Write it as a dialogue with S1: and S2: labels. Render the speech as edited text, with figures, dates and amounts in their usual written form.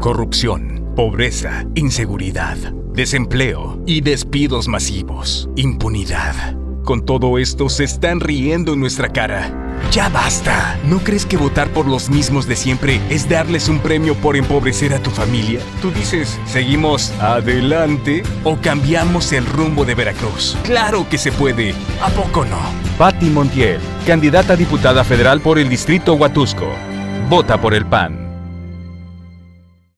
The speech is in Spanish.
S1: corrupción, pobreza, inseguridad, desempleo y despidos masivos, impunidad. Con todo esto se están riendo en nuestra cara. ¡Ya basta! ¿No crees que votar por los mismos de siempre es darles un premio por empobrecer a tu familia? Tú dices, ¿seguimos adelante o cambiamos el rumbo de Veracruz? ¡Claro que se puede! ¿A poco no?
S2: Patti Montiel, candidata a diputada federal por el distrito Huatusco. Vota por el PAN.